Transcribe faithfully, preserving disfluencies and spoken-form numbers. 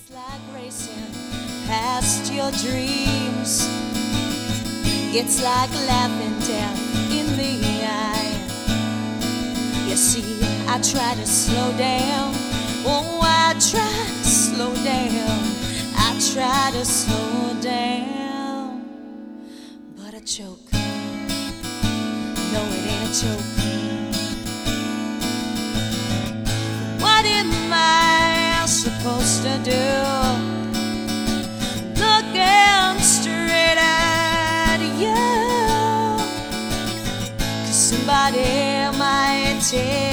It's like racing past your dreams. It's like laughing down in the eye. You see, I try to slow down. Oh, I try to slow down. I try to slow down, but I choke. No, it ain't a joke. What am I supposed to do? Looking straight at you, 'cause somebody might take